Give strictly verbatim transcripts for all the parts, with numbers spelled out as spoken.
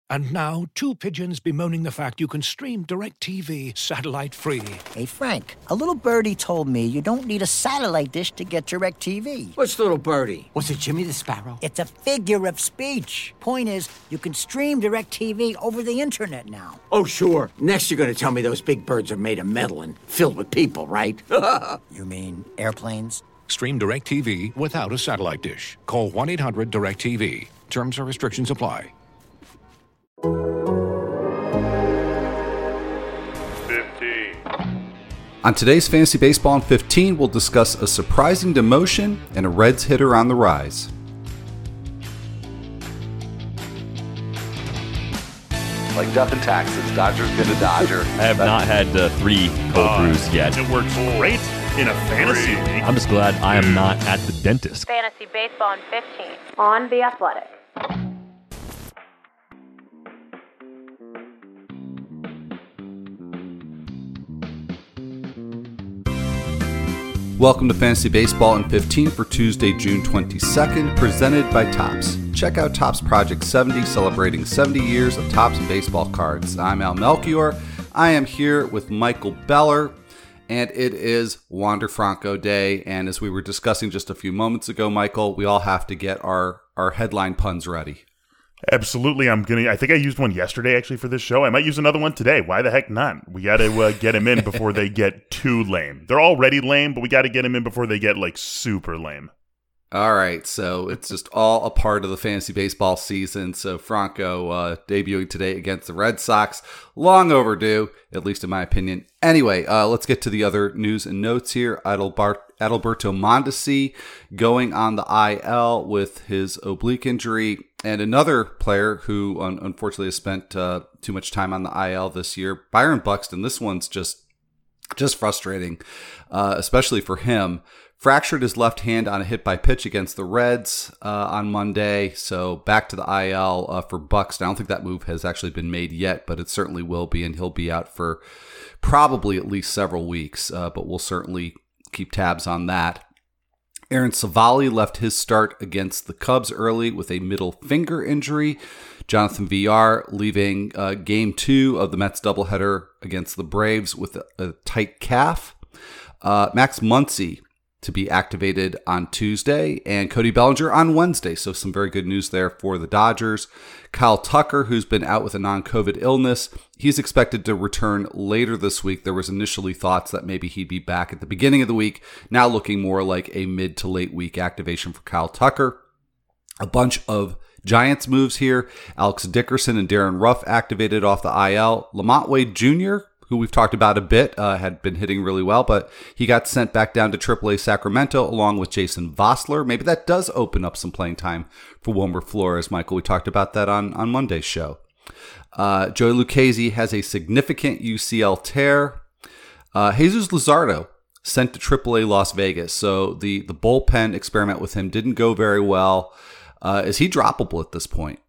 And now, two pigeons bemoaning the fact you can stream DirecTV satellite-free. Hey, Frank, a little birdie told me you don't need a satellite dish to get DirecTV. What's little birdie? Was it Jimmy the Sparrow? It's a figure of speech. Point is, you can stream DirecTV over the internet now. Oh, sure. Next you're going to tell me those big birds are made of metal and filled with people, right? You mean airplanes? Stream DirecTV without a satellite dish. Call one eight hundred direct T V. Terms and restrictions apply. fifteen. On today's Fantasy Baseball in fifteen, we'll discuss a surprising demotion and a Reds hitter on the rise. Like death and taxes, Dodger's been a Dodger. I have not had uh, three cold brews yet. It works great in a fantasy league. I'm just glad I am not at the dentist. Fantasy Baseball in fifteen on The Athletic. Welcome to Fantasy Baseball in fifteen for Tuesday, June twenty-second, presented by Topps. Check out Topps Project seventy, celebrating seventy years of Topps baseball cards. I'm Al Melchior. I am here with Michael Beller, and it is Wander Franco Day. And as we were discussing just a few moments ago, Michael, we all have to get our, our headline puns ready. Absolutely. I'm going to, I think I used one yesterday actually for this show. I might use another one today. Why the heck not? We got to uh, get them in before they get too lame. They're already lame, but we got to get them in before they get like super lame. All right, so it's just all a part of the fantasy baseball season. So Franco uh, debuting today against the Red Sox. Long overdue, at least in my opinion. Anyway, uh, let's get to the other news and notes here. Adalbert, Adalberto Mondesi going on the I L with his oblique injury. And another player who un- unfortunately has spent uh, too much time on the I L this year, Byron Buxton. This one's just, just frustrating, uh, especially for him. Fractured his left hand on a hit by pitch against the Reds uh, on Monday. So back to the I L uh, for Buxton. I don't think that move has actually been made yet, but it certainly will be. And he'll be out for probably at least several weeks. Uh, but we'll certainly keep tabs on that. Aaron Savali left his start against the Cubs early with a middle finger injury. Jonathan Villar leaving uh, game two of the Mets doubleheader against the Braves with a, a tight calf. Uh, Max Muncy to be activated on Tuesday, and Cody Bellinger on Wednesday. So some very good news there for the Dodgers. Kyle Tucker, who's been out with a non-COVID illness, he's expected to return later this week. There was initially thoughts that maybe he'd be back at the beginning of the week. Now looking more like a mid to late week activation for Kyle Tucker. A bunch of Giants moves here. Alex Dickerson and Darren Ruff activated off the I L. Lamont Wade Junior, who we've talked about a bit, uh, had been hitting really well, but he got sent back down to triple A Sacramento along with Jason Vossler. Maybe that does open up some playing time for Wilmer Flores, Michael. We talked about that on, on Monday's show. Uh, Joey Lucchesi has a significant U C L tear. Uh, Jesus Luzardo sent to triple A Las Vegas. So the, the bullpen experiment with him didn't go very well. Uh, is he droppable at this point?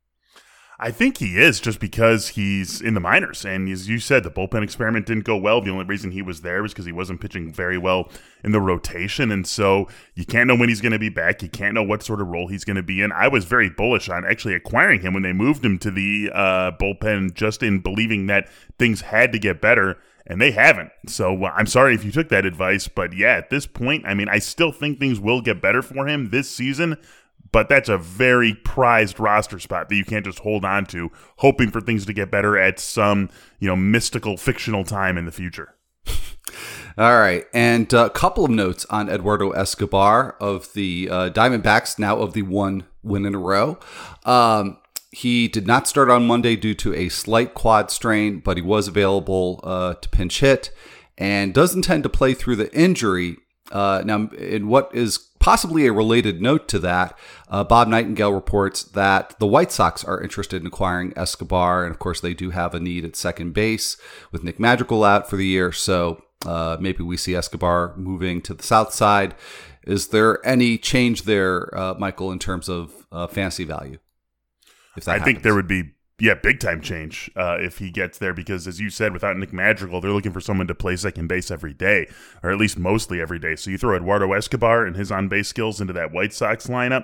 I think he is, just because he's in the minors. And as you said, the bullpen experiment didn't go well. The only reason he was there was because he wasn't pitching very well in the rotation. And so you can't know when he's going to be back. You can't know what sort of role he's going to be in. I was very bullish on actually acquiring him when they moved him to the uh, bullpen, just in believing that things had to get better. And they haven't. So uh, I'm sorry if you took that advice. But yeah, at this point, I mean, I still think things will get better for him this season. But that's a very prized roster spot that you can't just hold on to, hoping for things to get better at some, you know, mystical, fictional time in the future. All right. And a couple of notes on Eduardo Escobar of the uh, Diamondbacks, now of the one win in a row. Um, he did not start on Monday due to a slight quad strain, but he was available uh, to pinch hit and does intend to play through the injury. Uh, now, in what is possibly a related note to that, uh, Bob Nightingale reports that the White Sox are interested in acquiring Escobar. And of course, they do have a need at second base with Nick Madrigal out for the year. So uh, maybe we see Escobar moving to the south side. Is there any change there, uh, Michael, in terms of uh, fantasy value? If that I happens? think there would be Yeah, big time change uh, if he gets there, because as you said, without Nick Madrigal, they're looking for someone to play second base every day, or at least mostly every day. So you throw Eduardo Escobar and his on-base skills into that White Sox lineup, I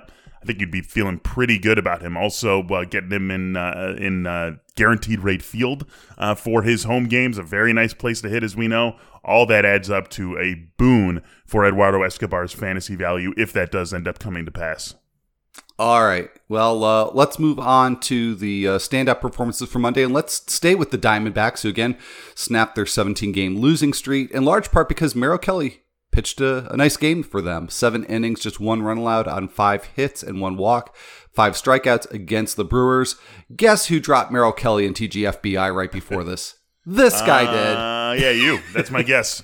I think you'd be feeling pretty good about him. Also, uh, getting him in uh, in uh, guaranteed rate field uh, for his home games, a very nice place to hit, as we know. All that adds up to a boon for Eduardo Escobar's fantasy value if that does end up coming to pass. All right. Well, uh, let's move on to the uh, stand-up performances for Monday, and let's stay with the Diamondbacks, who again snapped their seventeen-game losing streak, in large part because Merrill Kelly pitched a, a nice game for them. Seven innings, just one run allowed on five hits and one walk, five strikeouts against the Brewers. Guess who dropped Merrill Kelly in T G F B I right before this? This guy did. Uh, yeah, you. That's my guess.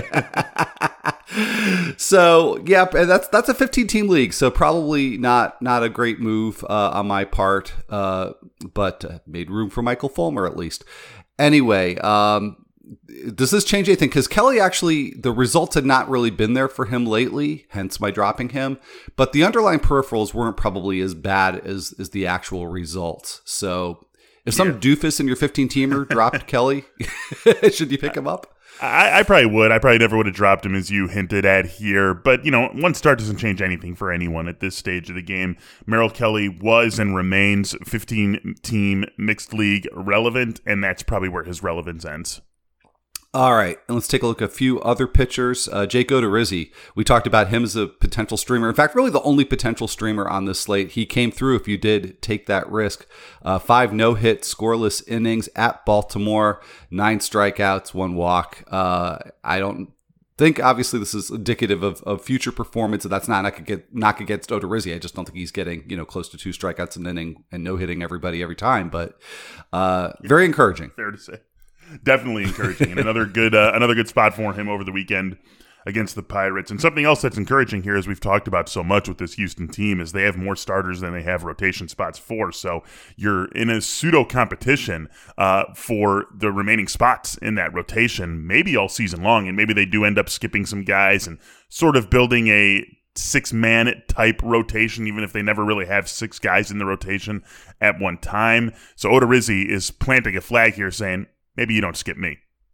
So, yeah, that's that's a fifteen-team league, so probably not not a great move uh, on my part, uh, but uh, made room for Michael Fulmer at least. Anyway, um, does this change anything? Because Kelly actually, the results had not really been there for him lately, hence my dropping him. But the underlying peripherals weren't probably as bad as, as the actual results. So if some yeah. doofus in your fifteen-teamer dropped Kelly, should you pick him up? I, I probably would. I probably never would have dropped him, as you hinted at here. But, you know, one start doesn't change anything for anyone at this stage of the game. Merrill Kelly was and remains fifteen-team mixed league relevant, and that's probably where his relevance ends. All right, and let's take a look at a few other pitchers. Uh, Jake Odorizzi, we talked about him as a potential streamer. In fact, really the only potential streamer on this slate. He came through if you did take that risk. Uh, five no-hit, scoreless innings at Baltimore, nine strikeouts, one walk. Uh, I don't think, obviously, this is indicative of, of future performance. That's not knock against, knock against Odorizzi. I just don't think he's getting, you know, close to two strikeouts an inning and no-hitting everybody every time. But uh, very encouraging. Fair to say. Definitely encouraging, and another good uh, another good spot for him over the weekend against the Pirates. And something else that's encouraging here, as we've talked about so much with this Houston team, is they have more starters than they have rotation spots for. So you're in a pseudo competition uh, for the remaining spots in that rotation, maybe all season long, and maybe they do end up skipping some guys and sort of building a six-man type rotation, even if they never really have six guys in the rotation at one time. So Odorizzi is planting a flag here saying, maybe you don't skip me.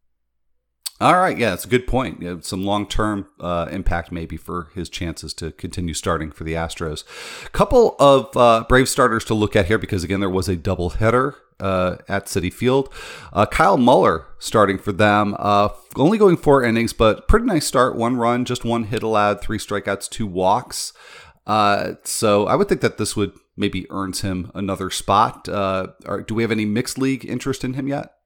All right. Yeah, that's a good point. Yeah, some long-term uh, impact maybe for his chances to continue starting for the Astros. Couple of uh, Brave starters to look at here because, again, there was a doubleheader uh, at Citi Field. Uh, Kyle Muller starting for them, uh, only going four innings, but pretty nice start. One run, just one hit allowed, three strikeouts, two walks. Uh, so I would think that this would maybe earns him another spot. Uh, or do we have any mixed league interest in him yet?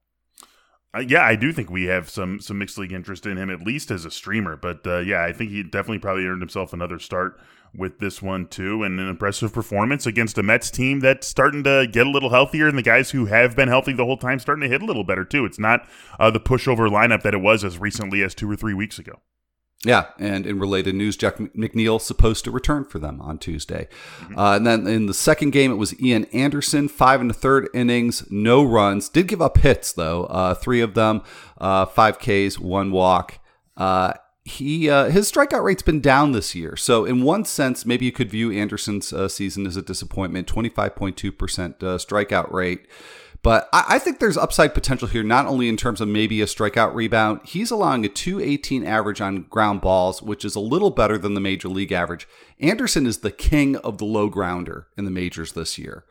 Uh, yeah, I do think we have some some mixed league interest in him, at least as a streamer. But uh, yeah, I think he definitely probably earned himself another start with this one too, and an impressive performance against a Mets team that's starting to get a little healthier, and the guys who have been healthy the whole time starting to hit a little better too. It's not uh, the pushover lineup that it was as recently as two or three weeks ago. Yeah, and in related news, Jack McNeil supposed to return for them on Tuesday. Mm-hmm. Uh, and then in the second game, it was Ian Anderson, five and a third innings, no runs. Did give up hits, though, uh, three of them, uh, five Ks, one walk. Uh, he uh, his strikeout rate's been down this year. So in one sense, maybe you could view Anderson's uh, season as a disappointment, twenty-five point two percent uh, strikeout rate. But I think there's upside potential here, not only in terms of maybe a strikeout rebound. He's allowing a two eighteen average on ground balls, which is a little better than the major league average. Anderson is the king of the low grounder in the majors this year.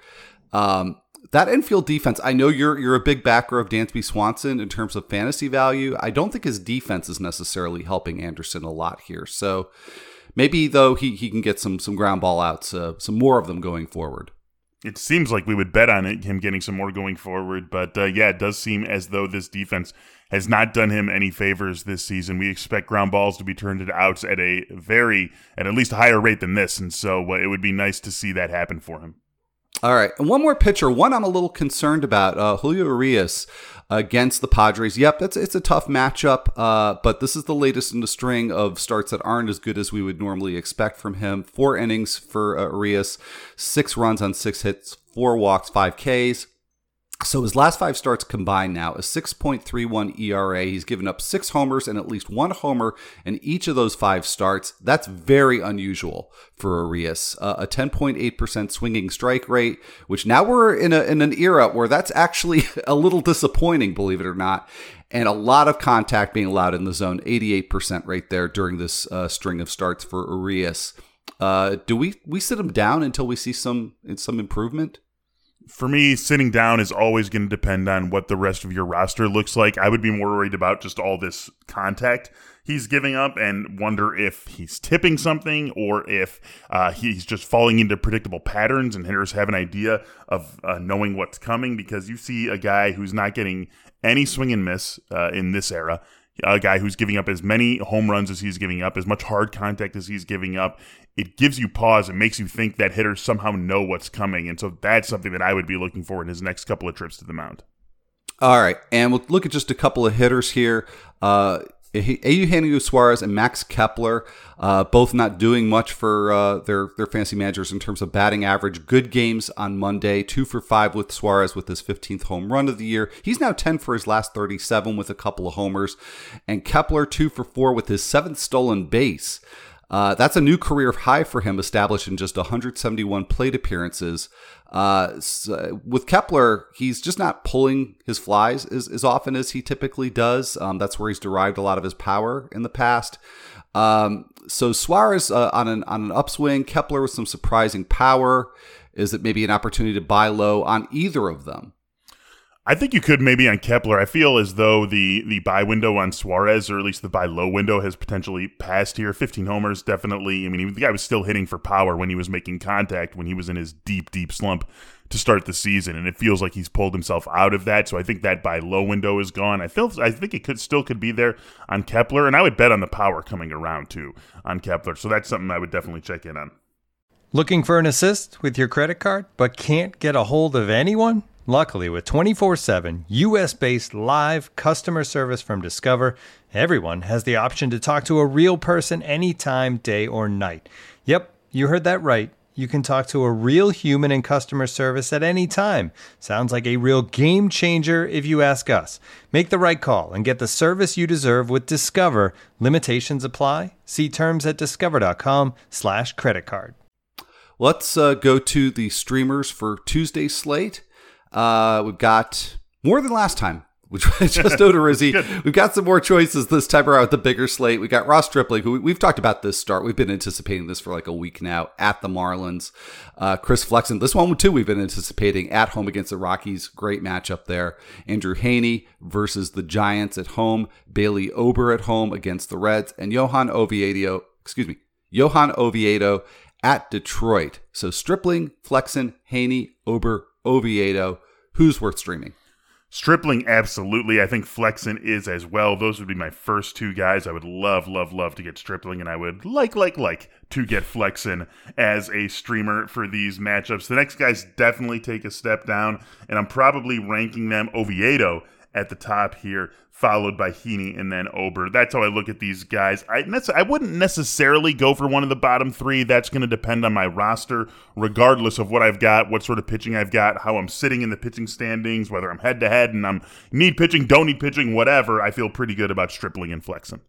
Um, that infield defense, I know you're you're a big backer of Dansby Swanson in terms of fantasy value. I don't think his defense is necessarily helping Anderson a lot here. So maybe, though, he, he can get some, some ground ball outs, uh, some more of them going forward. It seems like we would bet on it, him getting some more going forward. But, uh, yeah, it does seem as though this defense has not done him any favors this season. We expect ground balls to be turned into outs at a very, at at least a higher rate than this. And so uh, it would be nice to see that happen for him. All right. And one more pitcher, one I'm a little concerned about, uh, Julio Urias against the Padres. Yep, that's it's a tough matchup, uh, but this is the latest in the string of starts that aren't as good as we would normally expect from him. Four innings for uh, Urias, six runs on six hits, four walks, five Ks. So his last five starts combined now, a six point three one E R A. He's given up six homers and at least one homer in each of those five starts. That's very unusual for Urias. Uh, a ten point eight percent swinging strike rate, which now we're in a in an era where that's actually a little disappointing, believe it or not. And a lot of contact being allowed in the zone, eighty-eight percent right there during this uh, string of starts for Urias. Uh, do we, we sit him down until we see some some improvement? For me, sitting down is always going to depend on what the rest of your roster looks like. I would be more worried about just all this contact he's giving up and wonder if he's tipping something or if uh, he's just falling into predictable patterns and hitters have an idea of uh, knowing what's coming, because you see a guy who's not getting any swing and miss uh, in this era, a guy who's giving up as many home runs as he's giving up, as much hard contact as he's giving up. It gives you pause. It makes you think that hitters somehow know what's coming. And so that's something that I would be looking for in his next couple of trips to the mound. All right. And we'll look at just a couple of hitters here. Uh, Eugenio Suarez and Max Kepler, uh, both not doing much for uh, their, their fantasy managers in terms of batting average. Good games on Monday, two for five with Suarez with his fifteenth home run of the year. He's now ten for his last thirty-seven with a couple of homers. And Kepler, two for four with his seventh stolen base. Uh, that's a new career high for him, established in just one hundred seventy-one plate appearances. Uh, so with Kepler, he's just not pulling his flies as, as often as he typically does. Um, that's where he's derived a lot of his power in the past. Um, so Suarez uh, on an on an upswing, Kepler with some surprising power. Is it maybe an opportunity to buy low on either of them? I think you could maybe on Kepler. I feel as though the the buy window on Suarez, or at least the buy low window, has potentially passed here. fifteen homers, definitely. I mean, he, the guy was still hitting for power when he was making contact, when he was in his deep, deep slump to start the season, and it feels like he's pulled himself out of that. So I think that buy low window is gone. I feel, I think it could still could be there on Kepler, and I would bet on the power coming around too on Kepler. So that's something I would definitely check in on. Looking for an assist with your credit card, but can't get a hold of anyone? Luckily, with twenty-four seven U S-based live customer service from Discover, everyone has the option to talk to a real person anytime, day or night. Yep, you heard that right. You can talk to a real human in customer service at any time. Sounds like a real game changer if you ask us. Make the right call and get the service you deserve with Discover. Limitations apply. See terms at discover.com slash credit card. Let's uh, go to the streamers for Tuesday's slate. Uh, we've got more than last time, which was just Odorizzi. We've got some more choices this time around with the bigger slate. We got Ross Stripling, who we've talked about this start. We've been anticipating this for like a week now at the Marlins. Uh, Chris Flexen, this one too, we've been anticipating at home against the Rockies. Great matchup there. Andrew Haney versus the Giants at home. Bailey Ober at home against the Reds, and Johan Oviedo, excuse me, Johan Oviedo at Detroit. So Stripling, Flexen, Haney, Ober, Oviedo. Who's worth streaming? Stripling, absolutely. I think Flexen is as well. Those would be my first two guys. I would love, love, love to get Stripling, and I would like, like, like to get Flexen as a streamer for these matchups. The next guys definitely take a step down, and I'm probably ranking them Oviedo at the top here, followed by Heaney and then Ober. That's how I look at these guys. I, I wouldn't necessarily go for one of the bottom three. That's going to depend on my roster, regardless of what I've got, what sort of pitching I've got, how I'm sitting in the pitching standings, whether I'm head-to-head and I'm need pitching, don't need pitching, whatever. I feel pretty good about Stripling and Flexen.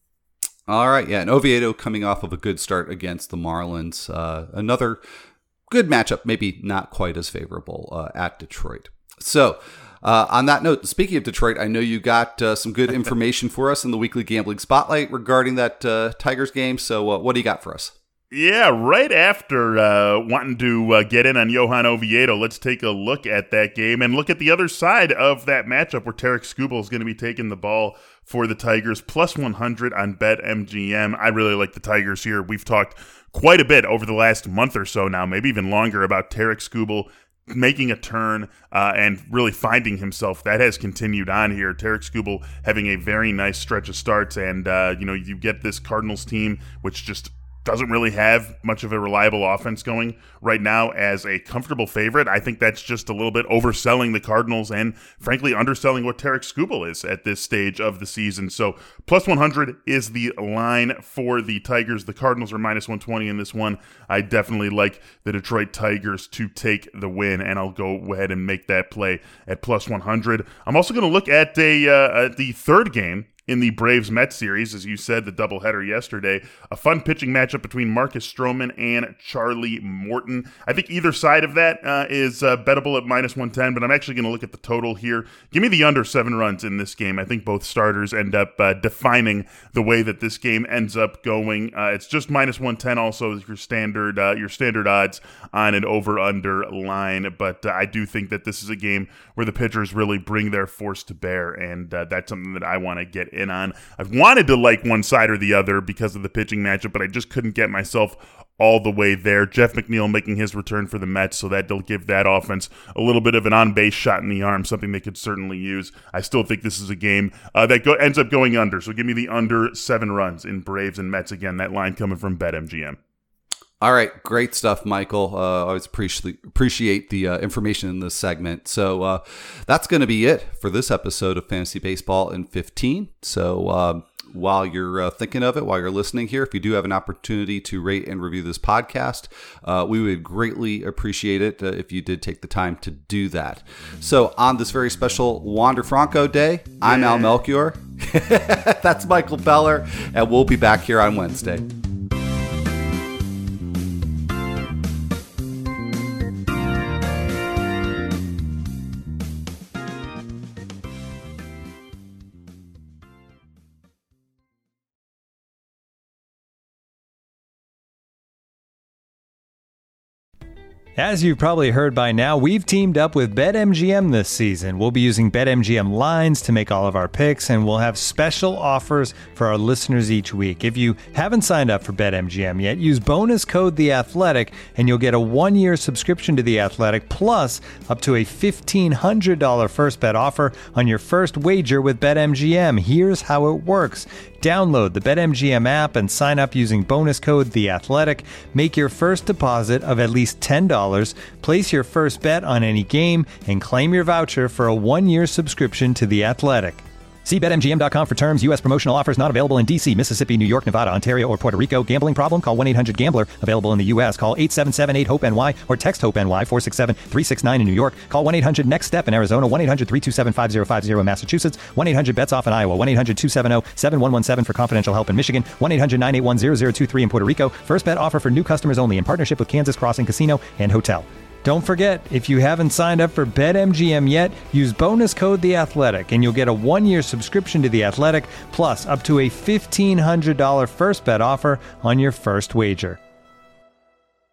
All right, yeah, and Oviedo coming off of a good start against the Marlins. Uh, another good matchup, maybe not quite as favorable uh, at Detroit. So, Uh, on that note, speaking of Detroit, I know you got uh, some good information for us in the weekly gambling spotlight regarding that uh, Tigers game. So uh, what do you got for us? Yeah, right after uh, wanting to uh, get in on Johan Oviedo, let's take a look at that game and look at the other side of that matchup where Tarik Skubal is going to be taking the ball for the Tigers, plus one hundred on BetMGM. I really like the Tigers here. We've talked quite a bit over the last month or so now, maybe even longer, about Tarik Skubal making a turn uh, and really finding himself. That has continued on here. Tarik Skubal having a very nice stretch of starts, and uh, you know, you get this Cardinals team which just doesn't really have much of a reliable offense going right now as a comfortable favorite. I think that's just a little bit overselling the Cardinals and, frankly, underselling what Tarik Skubal is at this stage of the season. So plus one hundred is the line for the Tigers. The Cardinals are minus one twenty in this one. I definitely like the Detroit Tigers to take the win, and I'll go ahead and make that play at plus one hundred. I'm also going to look at a uh, at the third game in the Braves-Mets series. As you said, the doubleheader yesterday. A fun pitching matchup between Marcus Stroman and Charlie Morton. I think either side of that uh, is uh, bettable at minus one ten, but I'm actually going to look at the total here. Give me the under seven runs in this game. I think both starters end up uh, defining the way that this game ends up going. Uh, it's just minus one ten also is your standard, uh, your standard odds on an over-under line, but uh, I do think that this is a game where the pitchers really bring their force to bear, and uh, that's something that I want to get in on. I've wanted to like one side or the other because of the pitching matchup, but I just couldn't get myself all the way there. Jeff McNeil making his return for the Mets, so that'll give that offense a little bit of an on-base shot in the arm, something they could certainly use. I still think this is a game uh, that go- ends up going under, so give me the under seven runs in Braves and Mets. Again, that line coming from BetMGM. All right, great stuff, Michael. Uh, I always appreciate appreciate the uh, information in this segment. So uh, that's going to be it for this episode of Fantasy Baseball in fifteen. So uh, while you're uh, thinking of it, while you're listening here, if you do have an opportunity to rate and review this podcast, uh, we would greatly appreciate it uh, if you did take the time to do that. So on this very special Wander Franco Day, I'm Al Melchior. That's Michael Beller, and we'll be back here on Wednesday. As you've probably heard by now, we've teamed up with BetMGM this season. We'll be using BetMGM lines to make all of our picks, and we'll have special offers for our listeners each week. If you haven't signed up for BetMGM yet, use bonus code The Athletic, and you'll get a one-year subscription to The Athletic, plus up to a fifteen hundred dollars first bet offer on your first wager with BetMGM. Here's how it works. Download the BetMGM app and sign up using bonus code The Athletic. Make your first deposit of at least ten dollars, place your first bet on any game, and claim your voucher for a one-year subscription to The Athletic. See Bet M G M dot com for terms. U S promotional offers not available in D C, Mississippi, New York, Nevada, Ontario, or Puerto Rico. Gambling problem? Call one eight hundred gambler. Available in the U S. Call eight seven seven eight hope N Y or text HOPE-NY four six seven three six nine in New York. Call one eight hundred next step in Arizona. one eight hundred three two seven five zero five zero in Massachusetts. one eight hundred bets off in Iowa. one eight hundred two seven zero seven one one seven for confidential help in Michigan. one eight hundred nine eight one zero zero two three in Puerto Rico. First bet offer for new customers only in partnership with Kansas Crossing Casino and Hotel. Don't forget, if you haven't signed up for BetMGM yet, use bonus code The Athletic, and you'll get a one-year subscription to The Athletic, plus up to a fifteen hundred dollars first bet offer on your first wager.